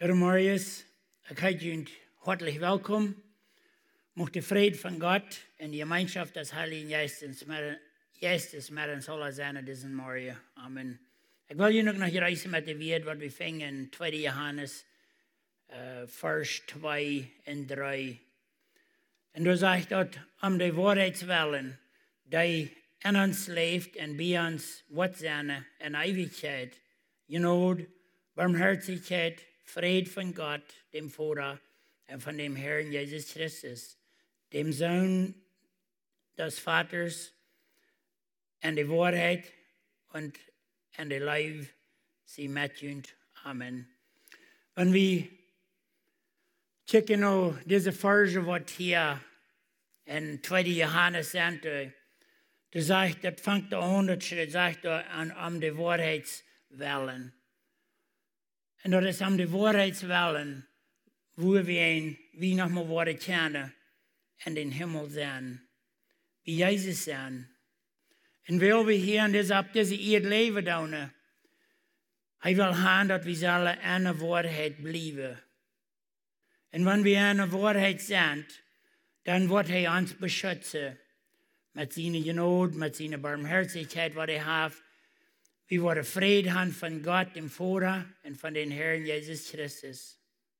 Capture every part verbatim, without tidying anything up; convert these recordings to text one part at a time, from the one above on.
Goede Marius, ik heet jullie hartelijk welkom. Mocht de vrede van God en de gemeenschap des Heiligen Geestes met ons allen zijn deze morgen. Amen. Ik wil jullie nog reizen met de woord wat we vingen in tweede Johannes, uh, vers twee en drie. En daar zegt dat om de waarheidswillen, die in ons leeft en bij ons wat zijn in eeuwigheid, genoeg, barmherzigheid, vrede van God, dem Vater en van dem Herrn Jesus Christus, dem Sohn des Vaters en de waarheid und en de Leib sie met uns. Amen. Wenn wir checken nou diese Verse, wat hier in tweede Johannes sind, da sagt, das fängt an, das sagt an, um die Wahrheitswellen. Und das ist um die Wahrheitswellen, wo wir ein, wie nochmal Worte kennen, in den Himmel sind, wie Jesus sind. Und weil wir hier in dieser, ab dieser Erde leben, dann, er will haben, dass wir sollen in der Wahrheit bleiben. Und wenn wir in der Wahrheit sind, dann wird er uns beschützen. Mit seiner Gnade, mit seiner Barmherzigkeit, was er hat. Wir wollen Frieden haben von Gott, dem Vater, und von den Herrn Jesus Christus.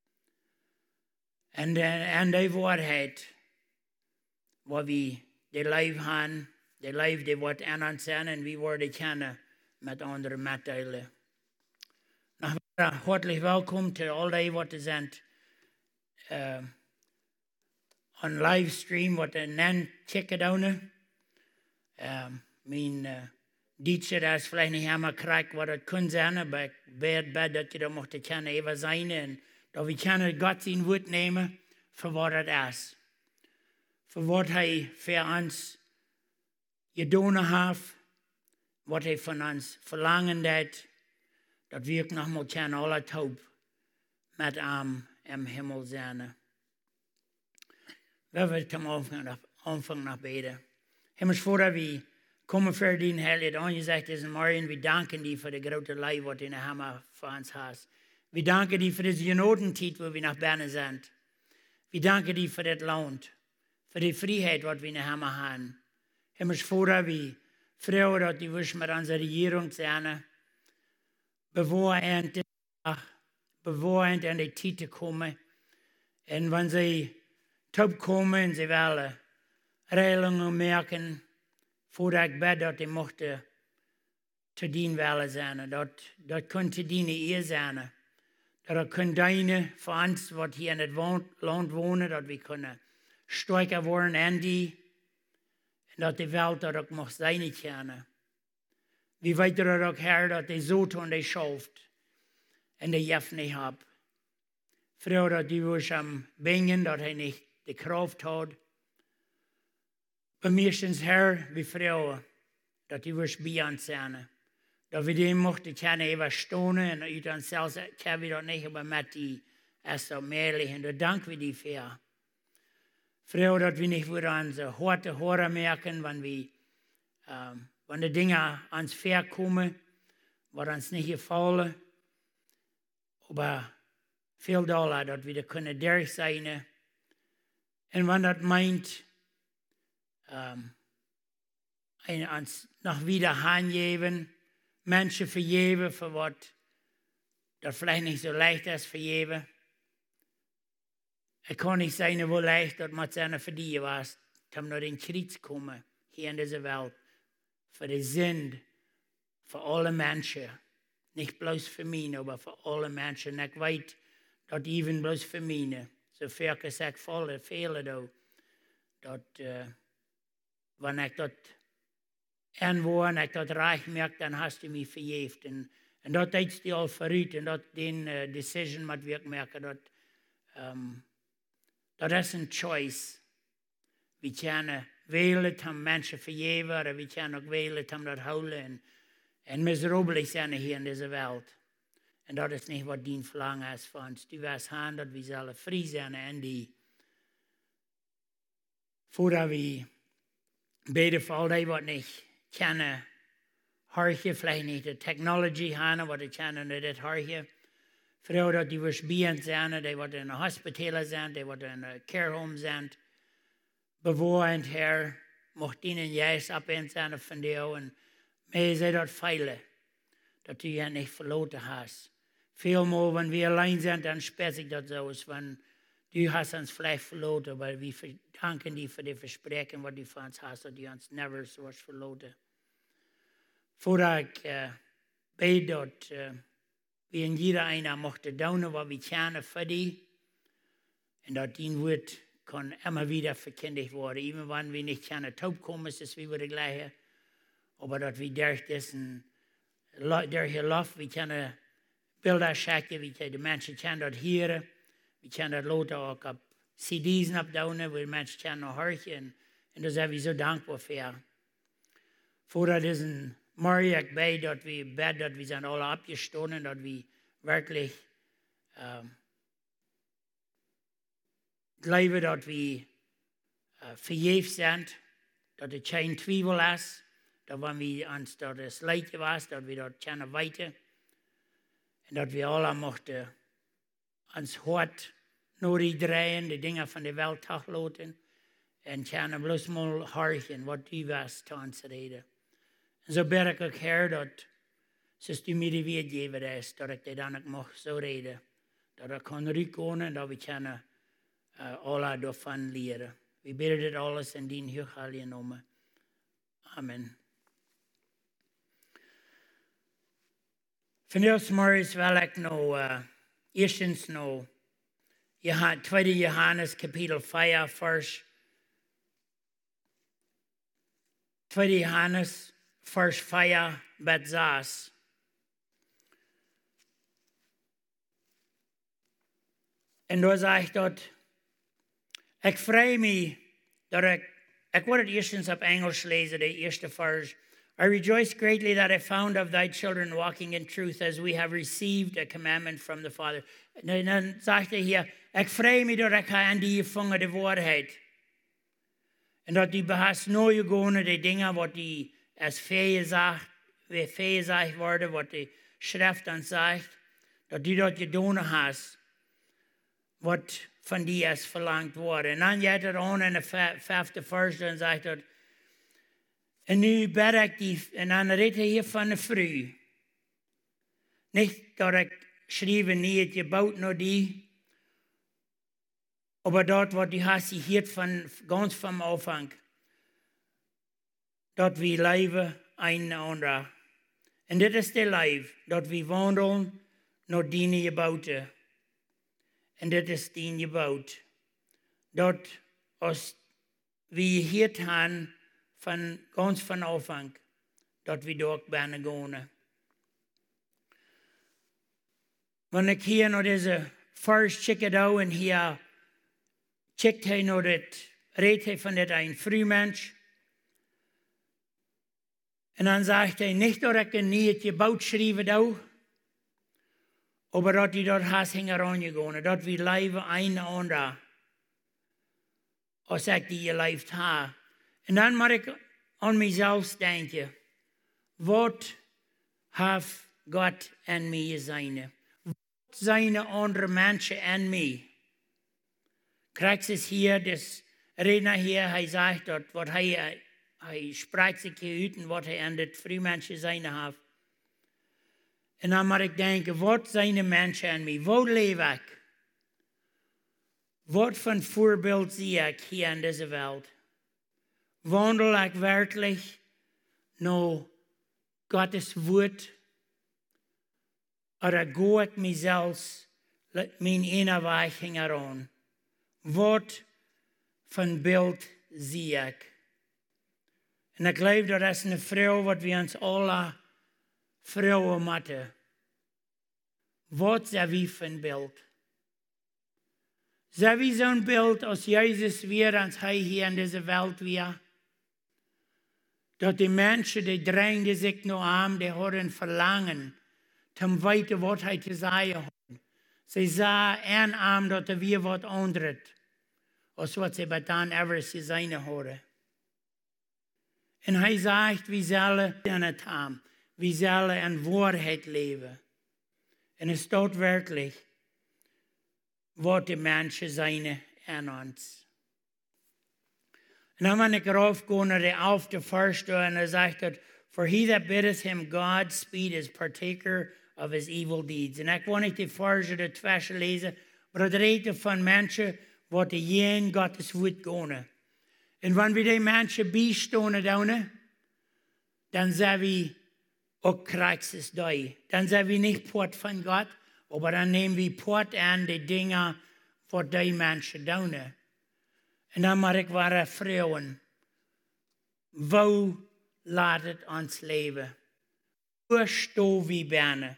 Und in der Wahrheit, wo wir das Leben haben, das Leben, das wird in uns sein, und wir wollen kennen mit anderen mitteilen. Noch herzlich willkommen zu all die, die sind uh, on Livestream, wat er nennen, checken doen. Uh, mijn uh, Duitse, dat is vielleicht nicht helemaal krijg wat het kan zijn, aber ik bid, bid dat je dat mocht kennen even zijn en dat we kunnen God zijn woord nemen voor wat het is. Voor wat hij voor ons gedaan heeft, wat hij van ons verlangen deed, dat we ook nog maar kunnen alle hoop met hem im Himmel zijn. We willen zum Anfang, Anfang noch beten. Himmels Vater, wir kommen für den Heilig angesicht diesen Morgen. Wir danken dir für die große Leib, was du in der Hammer für uns hast. Wir danken dir für diese Genotenzeit, wo wir nach Berne sind. Wir danken dir für das Land, für die Freiheit, was wir in der Hammer haben. Himmels Vater, wir freuen, dass du mit unserer Regierung sein, bewahrend, bewahrend in die Zeit kommen. Und wenn sie top komen, ze willen regelingen merken, voordat ik bid dat die mochten te dien willen zijn. Dat, dat kan te dienen eer zijn. Dat er kan dienen voor ons, wat hier in het land wonen, dat we kunnen sterker worden en die. En dat de wereld dat ook mag zijn kunnen. We weten dat ook, Herr, dat die zo tun, die schaft. En die jef niet hebt. Vrouw, dat die was am bingen, dat hij niet de kracht had. Bemeestens, Herr, wie vrouwen, dat die was bij ons zijn. Dat we die mochten kunnen even stonen en uit onszelf kunnen we dat niet, maar met die is dat meerlijk. En daar danken we die voor. Vrouw, dat we niet voor onze harte horen merken, wanneer we, um, wanneer de dingen ons verkomen, wat ons niet gevallen. Maar veel dollar, dat we er kunnen durch zijn. En wanneer dat meint, um, en ons nog wieder aangeven, mensen vergeven voor wat dat vielleicht niet zo leicht is vergeven. Het kan niet zijn hoe leicht dat met zijn voor die was, om naar den Krieg komen, hier in deze wereld, voor de zin, voor alle mensen. Niet bloos voor mij, maar voor alle mensen. En ik weet dat even bloos voor mij, zo ver als ik volle velen doe, dat uh, wanneer ik dat inwoon en ik dat recht merk, dan hast du mij vergeeft. En, en dat deed je al vooruit en dat den uh, decision moet ik merken, dat um, dat is een choice. We kunnen wählen om mensen vergeven, en we kunnen ook wählen om dat houden. En, En miserabel zijn hier in deze wereld. En dat is niet wat dien verlangen is voor ons. Die was aan dat we zullen vrij zijn en die. Voordat we beden voor al die wat niet kennen, hartje, vielleicht niet de technologie hebben, wat ik kennen, dit hartje. vrouwen dat die versbiend zijn, die wat in een hospitaal zijn, die wat in een care home zijn, bewoond her, mocht ihnen juist abhängig zijn van jou en mij zei dat veilig, dat du ja nicht verloren hast. Vielmal, wenn wir allein sind, dann spät sich das aus, wenn du hast uns vielleicht verloren, aber wir danken dir für die Versprechen, was du für uns hast, und du uns never so was verloren. Vordat ik uh, bid dat uh, we in jeder einer mochten doen wat we kunnen voor die, en dat die woord kan immer wieder verkündigt worden, even wanneer we niet kunnen taub komen, is het weer de gleiche, aber dat we durch dessen, durch je lof, we kunnen Bilder schicken, we kunnen de mensen kunnen dat horen, we kunnen dat laten ook op C D's opdoen, waar mensen kunnen horen, en, en daar zijn we zo dankbaar voor. Voordat is een morgen ik bij dat we bed, dat we zijn alle opgestonden, dat we werkelijk um, geloven dat we uh, vergeefs zijn, dat er geen twijfel is, dat wanneer we ons dat het leidje was, dat we dat kunnen weten, en dat we alle mochten ons hart nodig draaien, de dingen van de wereld teruglaten, en kunnen bloos maar horen wat u was te ons reden. En zo bid ik ook, Heer, dat zoals u mij de weergever is, dat ik dit dan ook mag zo reden. Dat ik kan ruikonen en dat we kunnen uh, alle daarvan leren. We bidden dit alles in die heilige naam. Amen. Vandaag morgens wil ik nou, uh, eerstens nou, tweede Johannes kapitel vier, vers, tweede Johannes vers vier bet zes. En daar zegt dat, ik vrij me dat ik, ik wil het eerstens op Engels lezen, de eerste vers. I rejoice greatly that I found of thy children walking in truth as we have received a commandment from the Father. En dan zegt hij hier, ik vrij me dat ik aan die gevangen de waarheid. En dat die behaast nooit gewoon de dingen wat die als vergezegd worden, wat de schrift dan zegt, dat die dat gedaan hast, wat van die is verlangt worden. En dan gaat het aan in de vijfde vers, dan zegt dat, en nu bid ik die, en dan redt hij hier van de vrouw. Niet dat ik schrijven niet het gebouwd naar die, maar dat wat die hast hier van, ganz van Anfang. Dat we leven een ander. En dit is de lijf, dat we wandelen naar die gebouwte. En dit is die gebouwd. Dat als we hier gaan, van ganz van Anfang, dat we daar ook bijna gaan. Wanneer ik hier naar deze vers check en hier checkt hij naar dit, redt hij van dit een vrouwmens. En dan zegt hij niet dat ik niet het gebouwd schrijven doe, maar dat hij dat has hingen aangegaan, dat we leven een ander, als ik die geleefd heb. En dan moet ik aan mezelf denken, wat heeft God en mij gezien? Wat zijn andere mensen en mij? Krijgt es hier, dus Redner hier, hij zegt dat wat hij, hij spreekt zich uit en wat hij aan dit vrouwmensen zijn heeft. En dan moet ik denken, wat zijn de mensen en mij? Wat leef ik? Wat voor voorbeeld zie ik hier in deze wereld? Wandel ik werkelijk naar Gottes woord? Of ga ik mezelf mijn ene weg aan? Wat van beeld zie ik? En ik geloof dat is een vrouw wat we ons alle vrouwen moeten. Wat zijn we van beeld? Zijn we zo'n beeld als Jezus weer als hij hier in deze wereld weer? Dat die mensen die drängden zich naar hem, die hadden verlangen, te weten wat hij te zeggen had. Ze zagen aan hem dat er weer wat anders als wat ze bij dan ever gezien hadden. En hij zegt, we zullen in het hebben, we zullen in waarheid leven. En es staat werkelijk wat de mensen zijn aan ons. En dan ben ik erop gaan naar de elfde vers en dan zegt het, for he that biddeth him God speed is partaker of his evil deeds. En ik wil niet de verse, de verse lezen, maar het redt van mensen wat de jeen Gottes woord gaan. En wanneer we die mensen bijstaan doen, dan zijn we ook krijgsjes daar. Dan zijn we niet poort van God, maar dan nemen we poort aan de dingen wat die mensen doen. En dan moet ik waren vrouwen. Wo laat het ons leven? Hoe staan we binnen?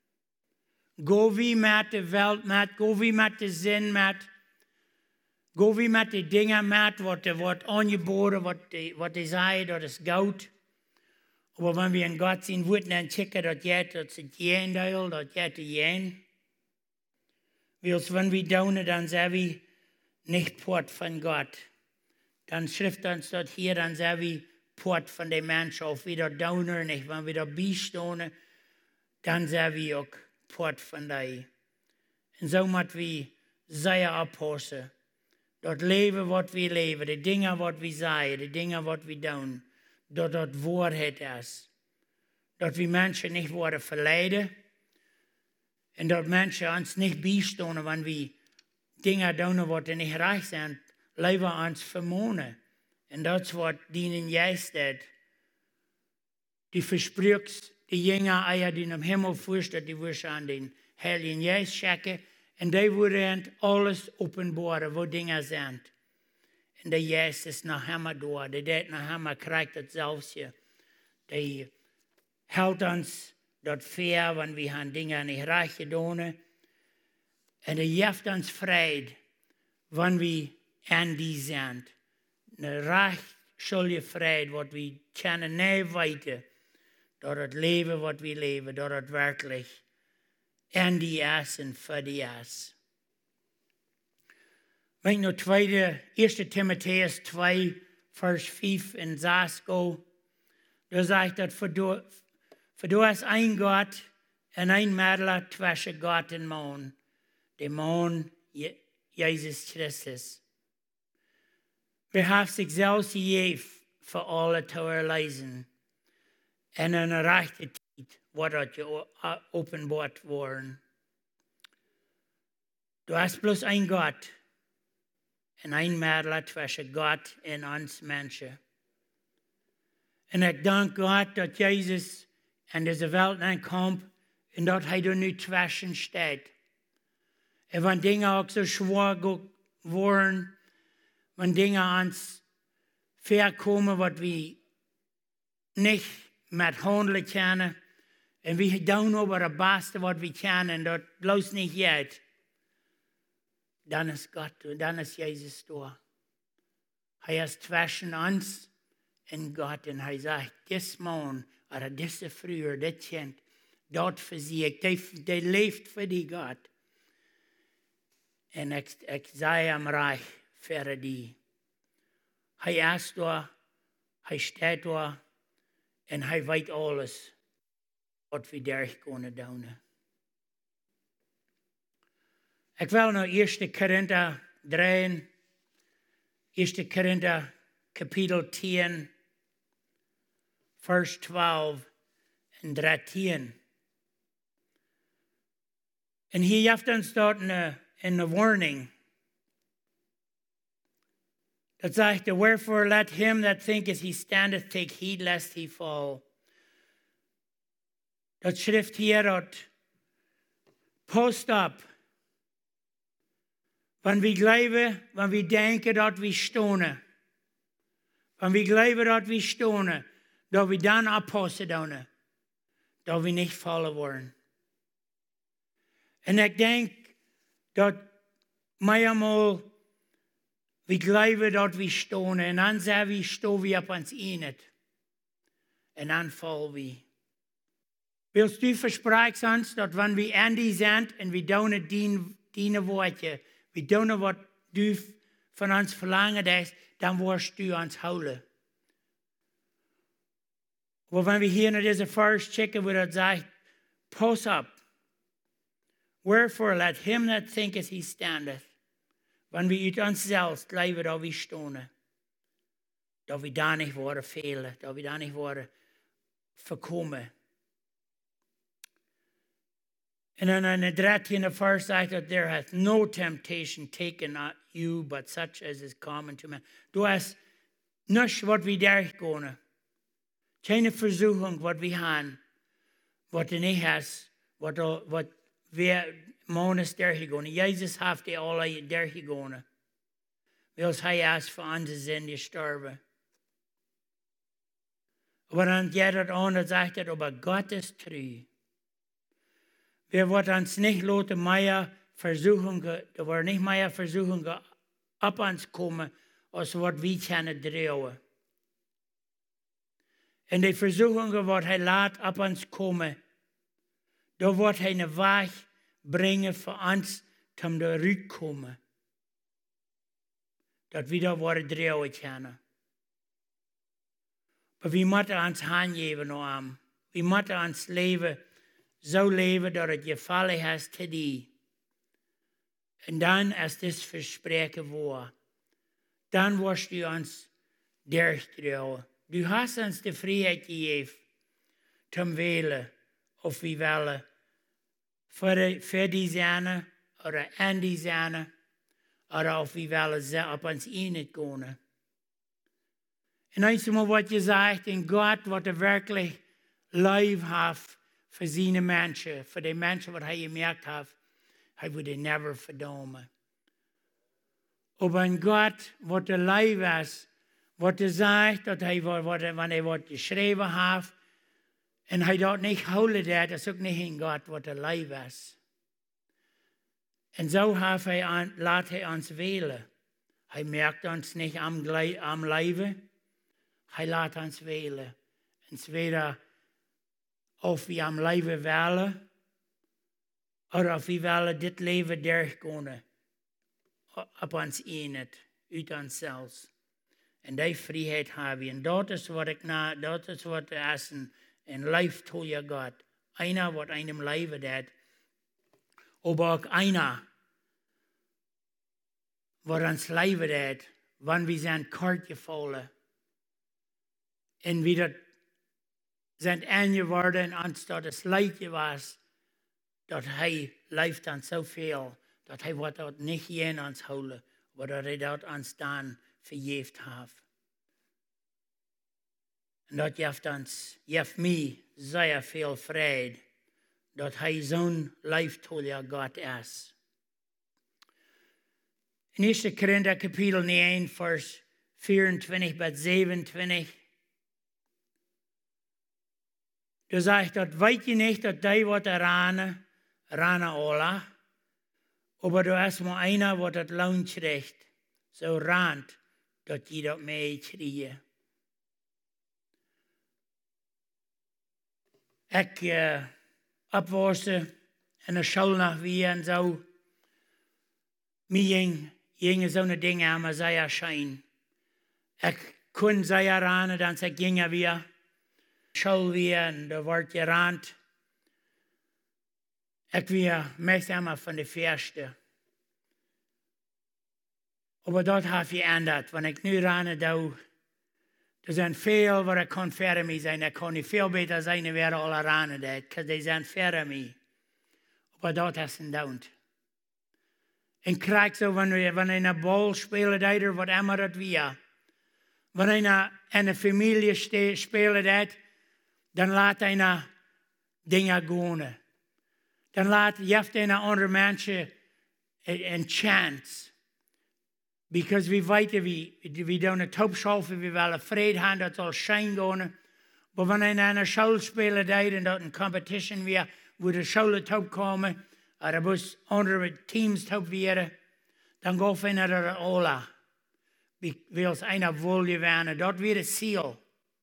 Gaan we met de wereld met? Gaan we met de zin met? Gaan we met de dingen met wat wordt aangeboden, wat de, wat de zei, dat is goud? Maar wanneer we in God zien woord en checken dat jij dat het jeen deel, dat jij te jeen. Wils wanneer we doen, dan zijn we nicht poort van God. Dan schrift ons dat hier, dan zijn we poort van de mensen. Of we dat doen niet, wanneer we dat bijstaan, dan zijn we ook poort van die. En zo moeten we zeer oppassen. Dat leven wat we leven, de dingen wat we zeggen, de dingen wat we doen, dat dat waarheid is. Dat we mensen niet worden verleiden. En dat mensen ons niet bijstaan wanneer we dingen doen wat niet recht zijn. Leven ons vermonen. En dat is wat dienen jij staat. Die verspreekt de jonge eier die om hemel voert, dat die wordt aan den Heiligen Geest checken. En die worden alles openbaren, wat dingen zijn. En de Geest is naar hem door. De deed naar hem krijgt het zelfs je. Die helpt ons dat ver, wanneer we gaan dingen niet recht gedaan. En die geeft ons vrede, wanneer we aan die zijn. Een recht zul je vrede, wat we kunnen niet weten. Door het leven wat we leven, door het werkelijk en die is en voor die is. Wenn ich noch tweede, eerste Timotheus twee, vers vijf en zes go, da sagt dat voor du, voor du is een God en een middelaar tussen God en man, de man Je, Jezus Christus. We hebben zichzelf gegeven voor alle te herlezen. En in een rechte tijd wordt dat je openbaard worden. Du hast bloß ein God en een middelaar tussen God en ons mensen. En ik dank God dat Jezus in deze wereld aankomt en dat hij er nu tussen staat. En wanneer dingen ook zo zwaar worden, wanneer dingen ons verkomen wat we niet met handen kennen, en we doen over het beste wat we kennen, en dat bloos niet uit, dan is God, dan is Jezus door. Hij is tussen ons en God, en hij zegt, dit man, of deze vrouw, dit kind, dat zie ik, die, die leeft voor die God. En ik, ik zei hem recht voor die. Hij is daar, hij staat daar, en hij weet alles wat we daar kunnen doen. Ik wil naar eerste Korinther drie, eerste Korinther kapitel tien, vers twaalf en dertien. En hier heeft ons dat een, een warning. Dat zegt, wherefore let him that thinketh he standeth take heed lest he fall. Dat schrift hier dat post op. Wanneer we geloven, wanneer we denken dat we staan. Wanneer we geloven dat we staan, dat we dan oppassen doen. Dat we niet vallen worden. En ik denk dat mij eenmaal we geloven dat we staan. En dan zeggen we, staan we op ons eenheid. En dan vallen we. Willst du versprechen ons dat wanneer we aan die zijn en we doen het dienen woordje, we doen wat du van ons verlangen is, dan worst du ons houden. Maar wanneer we hier naar deze vers checken, waar dat zegt, pas op. Wherefore let him that thinketh he standeth, wanneer we uit onszelf blijven dat we stonen, dat we daar niet worden fehlen, dat we daar niet worden voorkomen. And then in the dertiende verse zegt that there hath no temptation taken at you, but such as is common to man. Du hast nichts, wat we durchgehen. Keine Versuchung, wat we haben, wat du nicht hast, wat, wat wir Monats durchgegangen. Jesus hat die alle durchgegangen. Weil hij erst für unsere Sünde gestorben. Aber dann geht das an und sagt, aber Gott ist treu. Wir wollen uns nicht lassen, mehr Versuchungen, da werden nicht mehr Versuchungen ab uns kommen, als was wir können drehen. Und die Versuchungen, die er lässt ab uns kommen, da wird er einen Weg bringen für uns, zum da rückkommen. Dat wir da worden drehen können. Aber wir müssen uns hingeben noch. Wir müssen uns leben, so leben, dass es gefallen ist zu dir. Und dann ist das Versprechen wahr. Dann wirst du uns durchdrehen. Du hast uns die Freiheit gegeben, zum Wählen, ob wir wollen, für, für die Sinne oder an die Sinne, oder ob wir wollen, ob uns eh nicht gehen. Und einmal wird gesagt, in Gott, was er wirklich lieb hat für seine Menschen, für die Menschen, was er gemerkt hat, er würde never verdammen. Aber in Gott, was er lieb ist, was er sagt, dass er, wenn er was geschrieben hat, und er dort nicht holen hat, das ist auch nicht in Gott, was er lieb ist. Und so hat er an, lässt er uns wählen. Er merkt uns nicht am, am Leibe, er lässt uns wählen. Entweder ob wir am Leibe wählen, oder ob wir wählen, das Leben durchgehen, ab uns ähnelt, uit uns selbst. Und die Freiheit haben wir. Und dort ist, was ich na, dort ist, was wir essen, ein Leib tue ja Gott. Einer, was einem Leibe hat, aber auch einer, was uns Leibe hat, wann wir sind kort gefallen. Und wir sind angeworden, anstatt es Leid war, dass er leibt uns so viel, dass er wird dort nicht in uns holen, aber dass er dort uns dann verjeft hat. Und das gibt uns, gibt mir sehr viel Freude, dass er so ein leibtreuer Gott ist. In erster Korinther Kapitel neun, Vers vierundzwanzig bis siebenundzwanzig, da sagt er, weet je nicht, dass die, was ranen, ranen alle, aber da ist mal einer, was das Lohn kriegt, so rant, dass die das mehr kriegen. Ich äh, abwaste in der Schule nach wie und so. Mir ging, ging so eine Dinge an, sehr schein. Ich konnte sehr ran, dann ich ging wir. Schule wir und da wird gerannt. Ich wir möchte einmal von der Fährste. Aber dort habe ich geändert, wenn ich nu ran, da. Er zijn veel waar ik kan verder mee zijn. Ik kan niet veel beter zijn dan waar alle ranen deed. Want die zijn verder mee. Maar dat is een dood. En krijg zo, wanneer je een bal spelen deed, of wat immer dat weer. Wanneer je in een familie spelen deed, dan laat je dingen gaan. Dan laat je een andere mensen een chance. Because we weten, we, we doen het opschaffen, we willen vrede hebben, dat zal schijn gaan. Maar wanneer je naar een school spelen deed en dat een competition weer, waar de scholen top komen, of er moest andere teams top worden, dan gaan we naar de ola. We als einer wil werden, dat weer het ziel.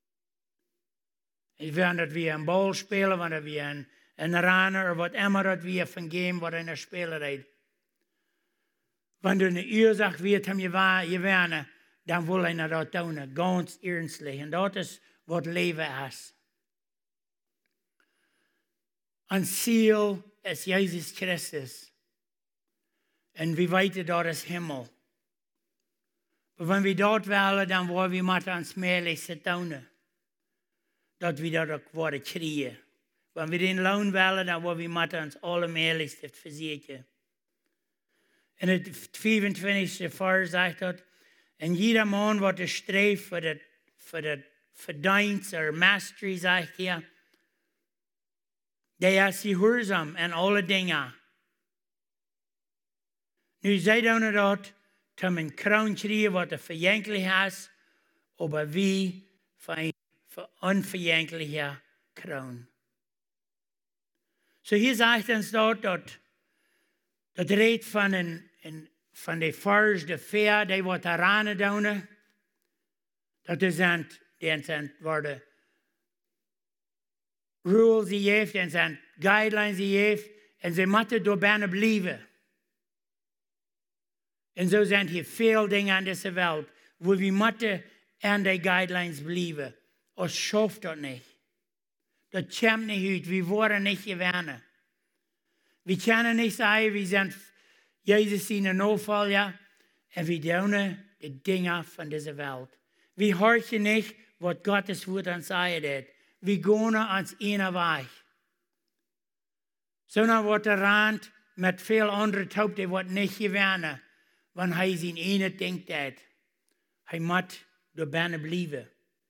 Ik wil dat we een bal spelen, wanneer we een, een runner, of wat immer dat we van game, wat een speler deed. Wenn du eine Ursache wird, haben je werden, dann will einer das tun, ganz ernstlich. Und das ist, was Leben ist. Ein Ziel is Jezus Christus. En we weten dat is hemel. Maar wanneer we dat willen, dan worden we met ons meerlijkste tonen. Dat we dat ook worden krijgen. Wanneer we den loon willen, dan worden we met ons allermeerlijkste verzekeren. In het vierentwintigste vers zegt dat, en jeder man wordt de streef voor dat, voor dat verdienst of mastery, zegt hier, die is gehoorzaam in alle dingen. Nu zij doen dat, om een kroon te krijgen wat er verjankelijk is, maar wie voor een onverjankelijke kroon. So hier zegt ons dat, dat, dat redt van, een, een, van de vers, de veer, die wat eraan doen. Dat is aan, die zijn worden rules die heeft, en zijn guidelines die heeft, en ze moeten door bijna blijven. En zo zijn hier veel dingen aan deze wereld, waar we moeten aan die guidelines blijven. Ons schaft dat niet. Dat komt niet uit. We worden niet gewend. We kunnen niet zeggen, we zijn Jezus zijn navolger en we doen de dingen van deze wereld. We horen niet wat Gottes woord ons zegt. We gaan ons ene weg. Sondern wordt er rand met veel andere taub, die wordt niet gewend, wanneer hij zijn ene ding deed. Hij moet door binnen blijven.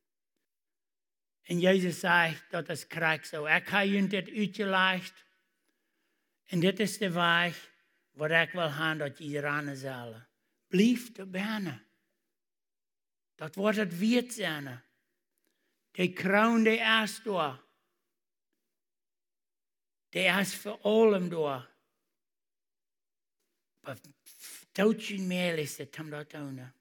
En Jezus zegt, dat is krijg zo. Ik heb je dit uitgelegd. En dit is de weg waar ik wil gaan dat je eraan zal. Blijf door binnen. Dat wordt het weet zijn. Die kroon die is door. Die is voor allem door. Maar toetje meer is het om dat te doen.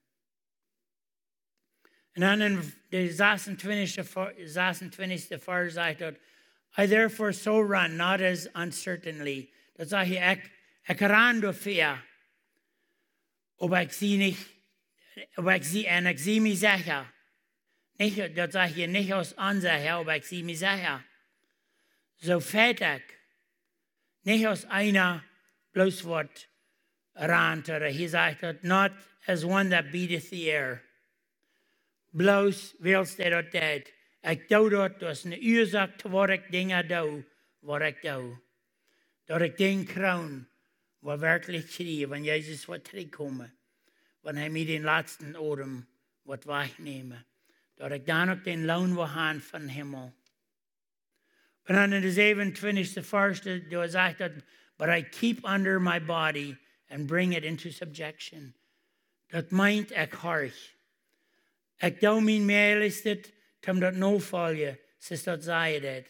En dan in de zesentwintigste vers zegt dat, I therefore so run, not as uncertainly. Dat zeg je, ik, ik ren door fear. Maar ik zie niet, maar ik zie, en ik zie me zeggen. Niet, dat zeg je niet als aanzeggen, maar ik zie me zeggen. Zo feit ik. Niet als einer bloos wordt rent. Hij zegt dat, not as one that beateth the air. Bloos wilst hij dat deed. Ik doe dat, dat is een oorzaak te wat ik dingen doe, wat ik doe. Dat ik den kroon, wat werkelijk krijg, wanneer Jezus wordt terugkomen. Wanneer hij mij den laatste adem wordt wegnemen. Dat ik dan ook den loon wil gaan van hemel. En dan in de zevenentwintigste vers, daar zegt dat, but I keep under my body and bring it into subjection. Dat meint ik horch. Ik doe mijn meerlijkste om dat navolgen, zoals dat zei dat.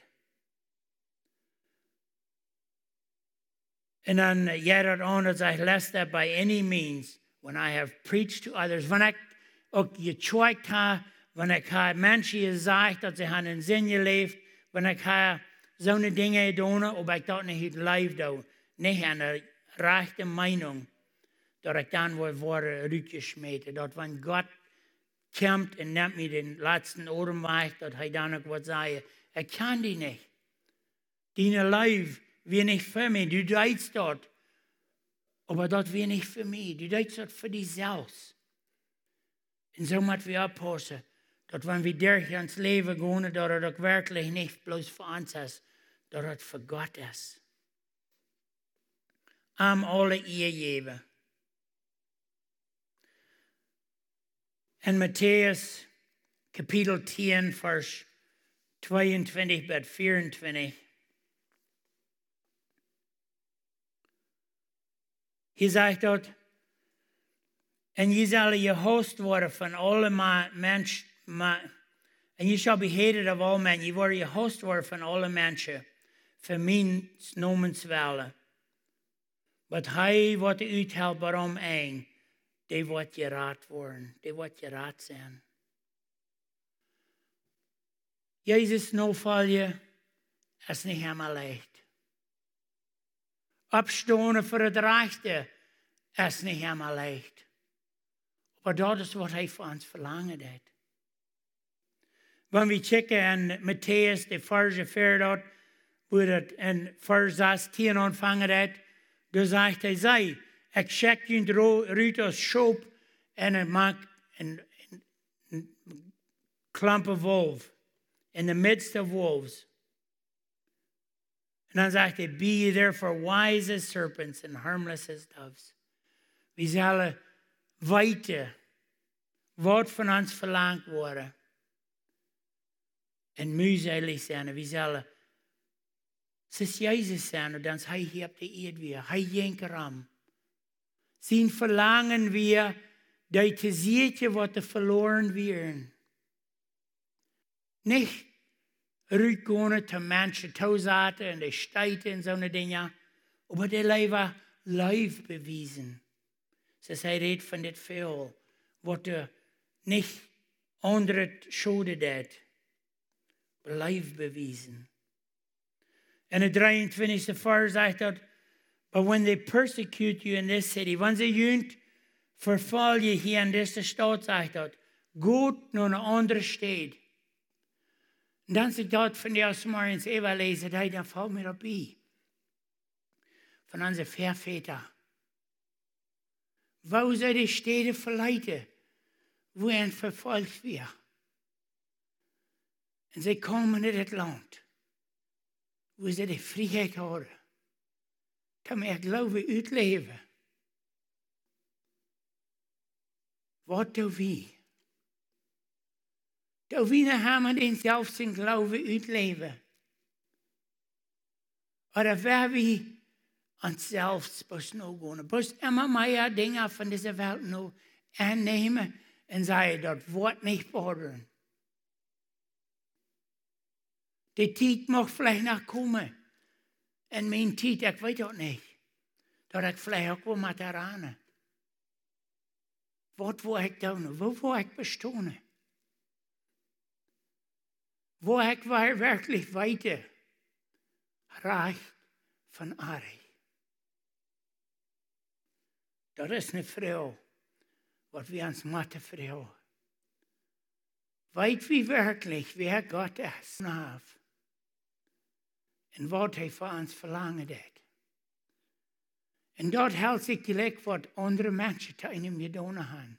En dan jij dat aan dat zegt, lest that by any means, when I have preached to others, wanneer ik ook gechoikt heb, wanneer ik heb mensen gezegd dat ze aan een zin geleefd, wanneer ik heb zo'n dingen gedaan, of ik dat niet uit lijf doe, niet aan de rechte meinung, dat ik dan wil worden uitgesmeten, dat wanneer God komt en neemt me den laatste adem weg, dat hij dan ook wat zeggen, ik kan die niet. Die lijf weer niet voor mij, du deed dat. Maar dat weer niet voor mij, du deed dat voor jezelf. En zo moeten we oppassen, dat wanneer we door ons leven gaan, dat het ook werkelijk niet bloos voor ons is, dat het voor God is. Am alle eer geven. In Matthäus kapitel tien, vers tweeëntwintig tot vierentwintig. Hier zegt dat, en je zal je host worden van alle mensen, en je zal behated of all men, je wordt je host worden van alle mensen, voor mijn nomens willen. Maar hij wordt uithelpt waarom een. Die wordt je raad worden. Die wordt je raad zijn. Jezus navolgen is niet helemaal leicht. Opstaan voor het rechte is niet helemaal leicht. Maar dat is wat hij van ons verlangen deed. Wanneer we kijken in Matthäus, de verse vier, wo dat in vers zestien ontvangen het, dan zegt hij, zij, ik schik je uit als schoop en ik maak een, een, een klampe wolf in the midst of wolves. En dan zegt hij, be ye therefore wise as serpents and harmless as doves. We zullen weten wat van ons verlangd worden. En mühselig zijn. We zullen zoals Jezus zijn, dan hij hier op de eerd weer. Hij jenker am. Zijn verlangen weer, dat te zien wat er verloren werden. Niet uitgaan te mensen toezaten en de stijten en zo'n dingen, maar die leven live bewijzen. Zoals hij redt van dit veel, wat er niet anderen schade deed, maar live bewijzen. En het drieëntwintigste vers zegt dat, but when they persecute you in this city, wanneer ze jullie vervolgen hier in deze stad, zegt dat, goed naar een andere stad. En dan zeg ik dat van de morgens even lezen, dan valt me dat bij. Van onze voorväter. Waar zij de steden verleiden, wo hen vervolgd werd. En zij komen in het land, wo ze de vrijheid hadden. Kan me geloven uitleven. Wat doen we? Doen we naar hem in zelf zijn geloven uitleven? Of waar we onszelf pas nou gaan? Pas immer meer dingen van deze wereld nou aannemen en zeggen dat wordt niet vorderen. De tijd mag vielleicht nog komen. En mijn tijd, ik weet dat niet. Dat ik vielleicht ook wel moet eraan. Wat wil ik doen? Waar wil ik bestaan? Wil ik werkelijk weten? Recht van aarde. Dat is een vrouw. Wat we ons moeten vragen. Weet wie werkelijk wer God is? En wat hij voor ons verlangen deed. En dat helpt zich gelijk wat andere mensen tegen hem gedaan hebben.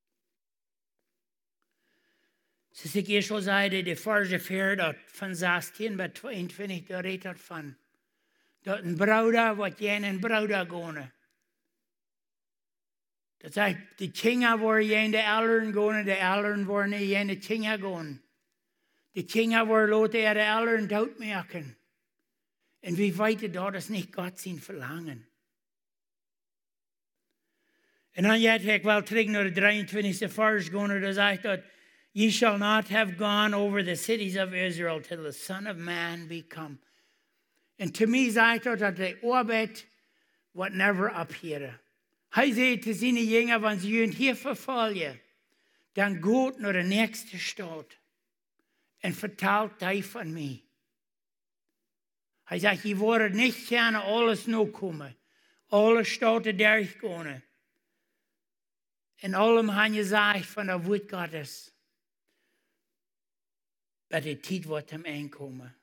Zoals ik eerst al zei, de vorige vier, dat van zestien bij tweeëntwintig, daar redt dat van. Dat een bruider, wat jij een bruider gaan. Dat zegt, de kinderen worden jij de ouderen gaan, de ouderen worden jij de kinderen gaan. De kinderen worden laten de ouderen dood maken. En wie weten dat is niet God zijn verlangen. En dan heb ik wel terug naar de drieëntwintigste vers gaan, en daar zegt dat, ye shall not have gone over the cities of Israel till the Son of Man be come. En to me zegt dat dat de arbeid wat never opheren. Hij zei te zijn jongen, wanneer ze jullie hier vervolgen, dan gaat naar de nächste stad en vertelt die van mij. Hij zegt, je wordt niet gerne alles nog komen. Alle staten durchgaan. En allem han je gezegd van dat woord Gottes. Maar de tijd wordt hem aankomen.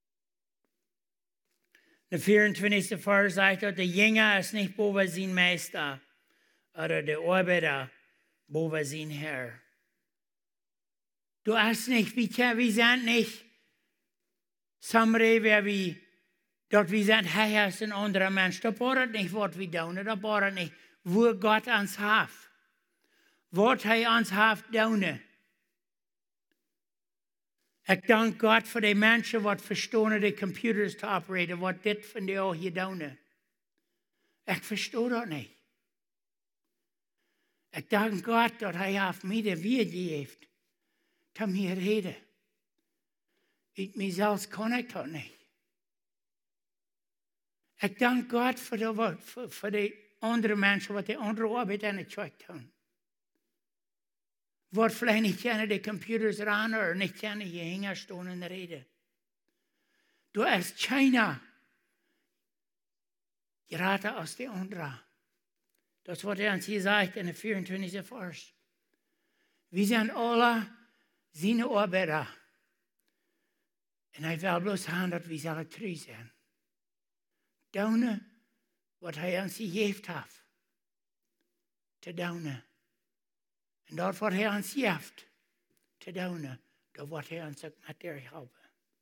De vierentwintigste vers zegt dat de jongen is niet boven zijn meester. Of de arbeider boven zijn Herr. Du hast nicht, wir sind nicht Samre, wie dat we zijn, hij is een andere mens. Dat behoort niet wat we doen. Dat behoort niet waar God ons heeft. Wat hij ons heeft doen. Ik dank God voor de mensen wat verstaan de computers te opereren. Wat dit van die al hier doen. Ik versta dat niet. Ik dank God dat hij heeft mij de weer heeft. Te mij reden. Uit mezelf kan ik dat niet. Ik dank God voor de, voor, voor de andere mensen, wat de andere arbeid aan het werk doen. Wat vielleicht niet kennen de computers ran, of niet kennen je hingen staan en reden. Du als China, je raadt als de andere. Dat is wat hij ons hier zegt in de vierentwintigste vers. We zijn alle zijn arbeider. En hij wil bloos aan dat we zullen trouw zijn. Doen wat hij ons gegeven heeft. Te doen. En dat wat hij ons geeft. Te doen. Dat wat hij ons ook met er helpen.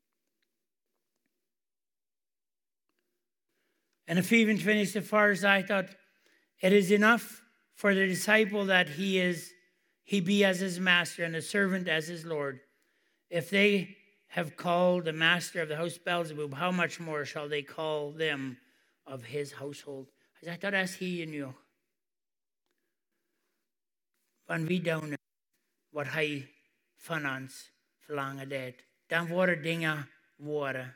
En de vierentwintigste vers zegt dat it is enough for the disciple that he is he be as his master and the servant as his Lord. If they have called the master of the house Beelzebub, how much more shall they call them of his household? Hij zegt, dat is hier nu. Wanneer we doen wat hij van ons verlangen deed, dan worden dingen worden.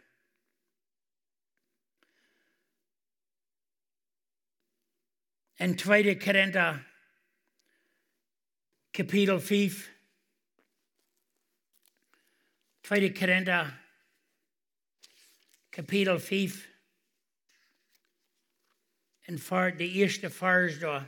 In tweede Korinther, kapitel vijf. tweede Korinther, kapitel vijf. En voor de eerste vers daar.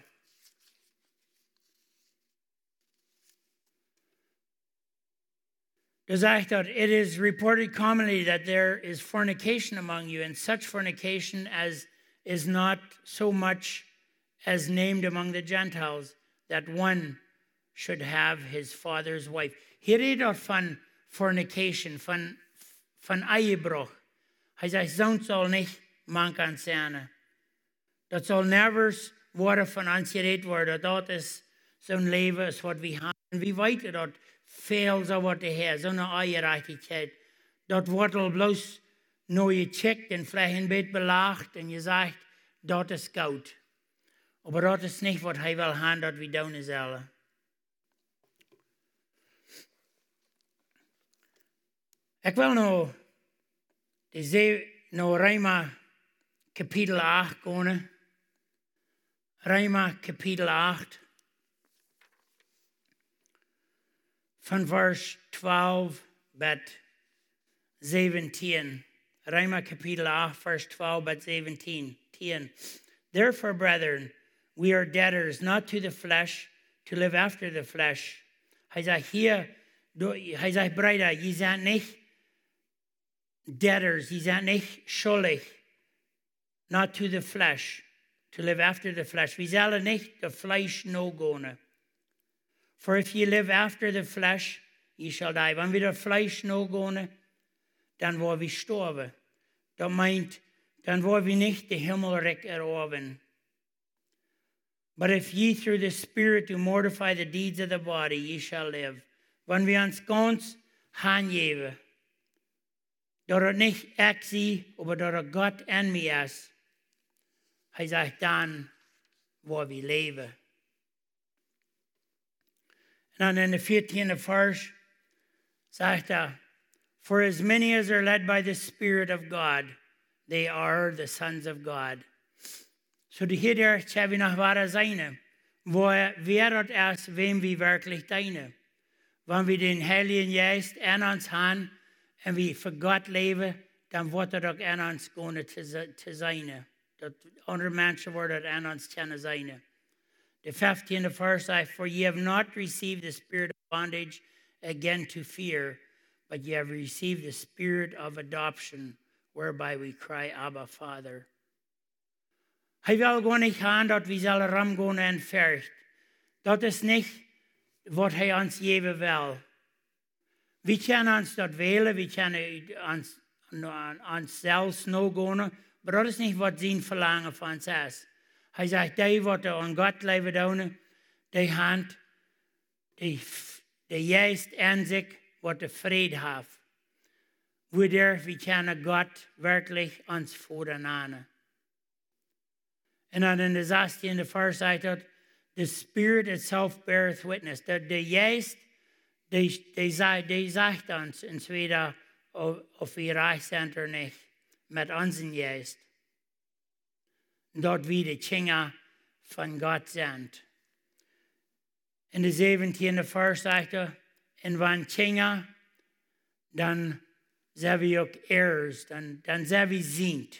Daar zegt dat, it is reported commonly that there is fornication among you, and such fornication as is not so much as named among the Gentiles, that one should have his father's wife. Hier redt dat van fornication, van, van eiebrug. Hij zegt, zo'n zal niet manken zijn. Dat zal nergens worden van ons gereed worden. Dat is zo'n leven is wat we hebben. En we weten dat veel zo wat te hebben, zo'n eierachtigheid. Dat wordt al bloos nou je checkt en vielleicht een beetje belacht en je zegt, dat is goed. Maar dat is niet wat hij wil hebben dat we doen zullen. Ik wil nou, nou Roma kapitel acht gaan. Roma kapitel acht. Van vers twaalf tot zeventien. Roma kapitel acht, vers twaalf tot zeventien. Therefore, brethren, we are debtors, not to the flesh, to live after the flesh. Hij zegt hier, hij zegt, broeder, je bent niet debtors, je bent niet schuldig. Not to the flesh, to live after the flesh. We zullen niet de vlees no gaan. For if you live after the flesh, you shall die. Wanneer we de vlees no gaan, dan worden we sterven. Dat meint, dan worden we niet de himmelrijk erorven. But if ye through the Spirit do mortify the deeds of the body, ye shall live. Wanneer we ons gans aangeven, dat het niet ik zie, maar dat het God en mij is, hij zegt dan, waar we leven. En dan in de veertiende vers zegt hij, for as many as are led by the Spirit of God, they are the sons of God. So die hier zijn we nog waar zijn, waar wer dat is, wem we werkelijk dienen. Wanneer we den Heiligen Geist in ons hebben en we voor God leven, dan wordt het ook in ons gaan te, te zijn. Dat andere mensen worden het in ons kunnen zijn. The fifteenth verse says, for ye have not received the spirit of bondage again to fear, but ye have received the spirit of adoption, whereby we cry, Abba, Father. Hij wil gewoon niet gaan dat we zullen ramgaan en vecht. Dat is niet wat hij ons geven wil. We kunnen ons dat willen, we kunnen ons, ons zelfs nou gaan, maar dat is niet wat zijn verlangen van ons is. Hij zegt, die wat er aan God leven doen, die hand, die, die juist in zich wat de vrede heeft. Waardoor we kunnen God werkelijk ons voeden aan. En dan in de zestiende vers zegt dat, the Spirit itself beareth witness. Dat de geest, die, die, zegt, die zegt ons in Zweden of, of we reich zijn er niet met onze geest. Dat we de kinderen van God zijn. In de zeventiende vers zegt er, en wanneer kinderen, dan zijn we ook heirs, dan, dan zijn we ziend.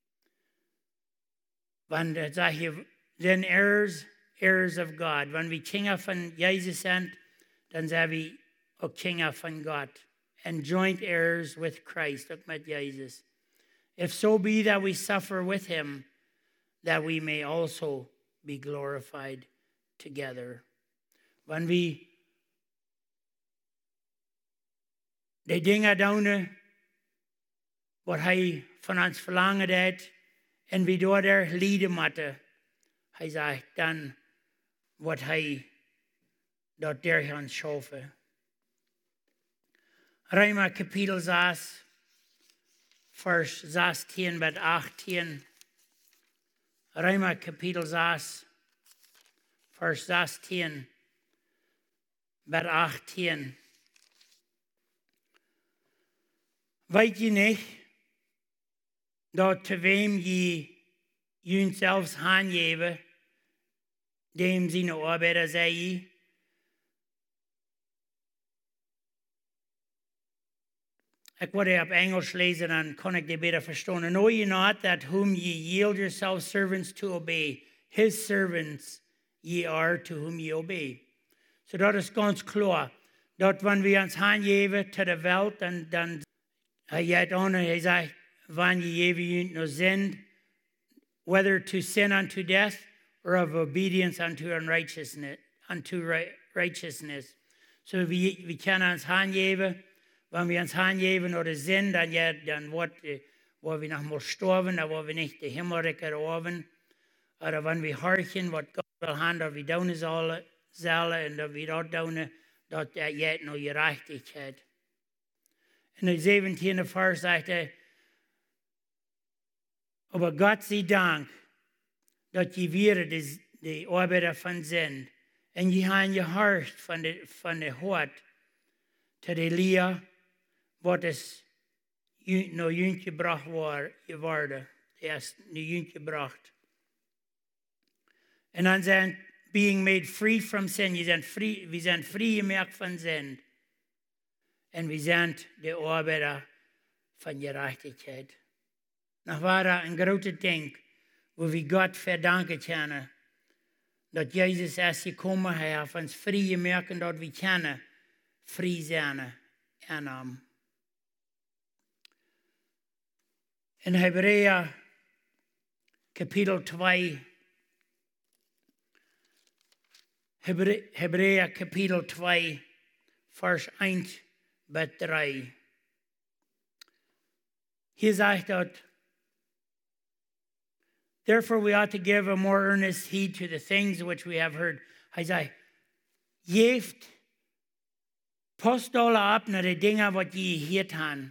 Want zeg je, then heirs, heirs of God. Wanneer we kinderen van Jezus zijn, dan zijn we ook kinderen van God. and joint heirs with Christ, ook met Jezus. If so be that we suffer with him, that we may also be glorified together. Wanneer we de dingen doen wat hij van ons verlangen deed, en wie door er lijden moeten, hij zegt dan wat hij dat der gaan schaffen. Römer kapitel zes, vers zestien bis achttien. Römer kapitel zes, vers zestien bis achttien. Weet je niet dat te wem je jezelf aangeven, dem zijn arbeider zij? Ik wil het op Engels lezen, dan kan ik het beter verstaan. Know ye not that whom ye yield yourselves servants to obey, his servants ye are to whom ye obey. So dat is ganz klar, dat wanneer we ons aangeven tot de wereld, dan, dan hij het aan, hij zegt, wanneer je even no sinned, whether to sin unto death or of obedience unto unrighteousness, unto righteousness. So we, we kunnen ons aangeven. Wenn wir uns hingeven oder sind, dann, ja, dann wird, wo wir noch mal sterben, dann wollen wir nicht die Himmelreich erobern. Oder wenn wir horchen, was Gott will haben, dass wir tun sollen, und dass wir dort tun, dass er jetzt noch Gerechtigkeit. In der siebzehnten Vers sagt er, aber Gott sei Dank, dass die wir die, die Arbeiter von sind. Und die haben gehört von der, von der Hort zu der Lia, wat is nou junt gebracht geworden. Er is nu junt gebracht. En dan zijn being made free from sin. Je zijn free, we zijn vrijgemaakt van sin. En we zijn de arbeider van gerechtigheid. Nog waar een grote ding, waar we God verdanken kunnen, dat Jezus is gekomen, hij heeft ons vrijgemaakt en dat we kunnen vrij zijn en hem. In Hebräer kapitel twee, Hebrä Hebräer kapitel twee, vers één bis drie. Hier sagt dat, therefore we ought to give a more earnest heed to the things which we have heard. Hij zei, geeft post alle op naar de dingen wat je gehoord hebt.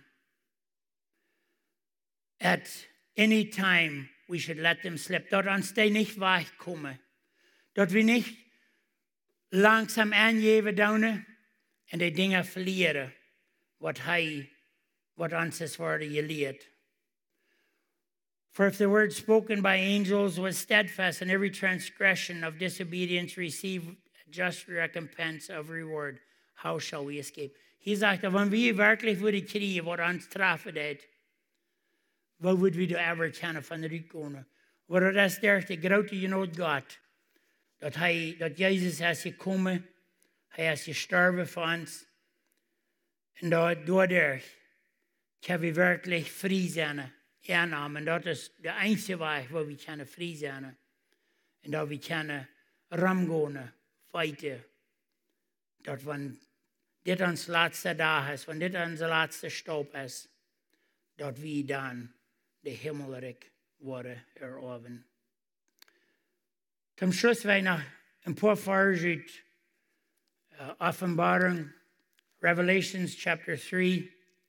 At any time we should let them slip. Dat ons die niet wegkomen. Dat we niet langzaam aangeven doen en die dingen verliezen wat hij, wat ons is worden geleerd. For if the word spoken by angels was steadfast, and every transgression of disobedience received just recompense of reward, how shall we escape? Hij zegt, wanneer we werkelijk worden krijgen wat ons treffen deed, wat would we ever kunnen van eruit komen? Waar dat is daar de grote genoot God. Dat, hij, dat Jezus is gekomen, hij is gestorven voor ons. En daardoor kunnen we werkelijk vrij zijn. En dat is de enige weg waar we kunnen vrij zijn. En dat we kunnen ramgaan, feiten. Dat wanneer dit ons laatste dag is, wanneer dit onze laatste stop is, dat we dan de Himmelreich worden eroven. Zum Schluss wij nog een paar versen uit uh, Offenbaring, Revelations chapter three,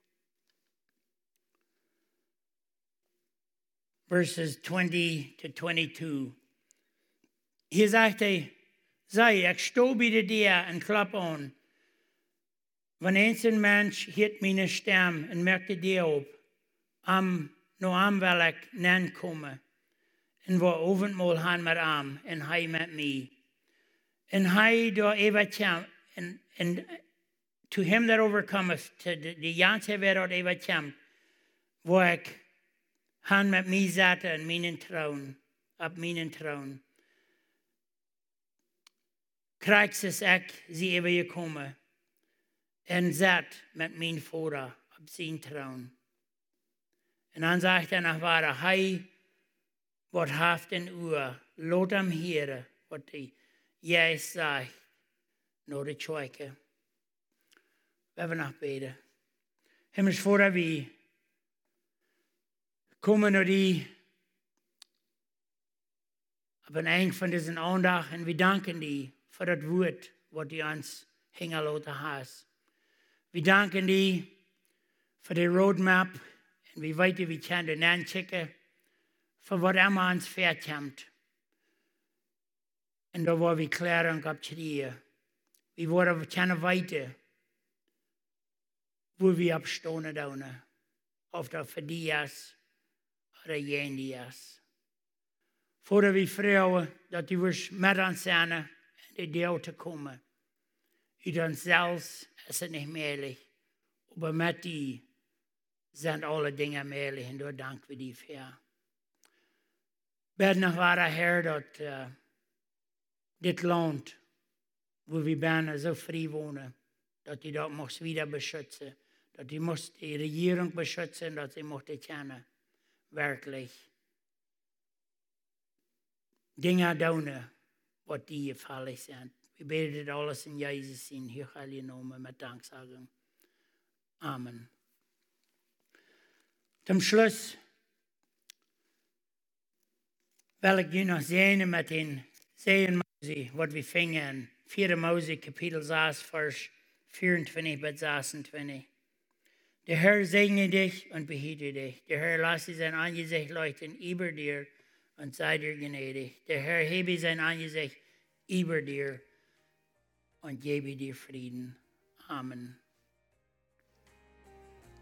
verses twenty to twenty-two. Hier zegt hij, zij, ik sto bij de deur en klap aan. Wanneer een mens hoort mijn stem en merkt de deur op, am no am wil ik nen komen. En we avondmaal gaan met hem en hij met mij. En hij door even en en to him that overcometh, to de, de janse wereld even waar ik gaan met mij zetten en mijn troon, op mijn troon. Christus ik zie even gekomen. en zat met mijn vader op zijn troon. En dan zegt hij nog waar, hij wat heeft een uur, laat hem heren wat hij jij zegt naar de tjoike. We hebben nog beden. Himmels Vader, we komen naar die op een eind van deze aandacht en we danken die voor het woord wat die ons hingen laten haast. We danken die voor de roadmap en we weten we kunnen er aanchecken voor wat immer ons verkomt. En daar waar we klaren op krijgen. We worden kunnen weten wo we op stonen doen. Of dat voor die is, of jen die is. Voordat we vragen dat die was met ons zijn en de deel te komen. Uit onszelf is het niet mogelijk. Maar met die zijn alle dingen mogelijk en daar danken we die voor. Bid nog waar, Heer, dat uh, dit land, waar we bijna zo vrij wonen, dat die dat moest wieder beschützen. Dat die moest die regering beschützen, dat die mochten kennen, werkelijk. Dingen doen wat die gefallen zijn. We bidden dit alles in Jezus in hier heilige naam met dankzegging. Amen. Zum Schluss wil ik je nog zeggen met een zeeën Mose, wat we vingen. vierde Mose, kapitel zes, vers vierentwintig bis zesentwintig. Der Herr segne dich und behüte dich. Der Herr lasse sein Angesicht leuchten über dir und sei dir gnädig. Der Herr hebe sein Angesicht über dir und gebe dir Frieden. Amen.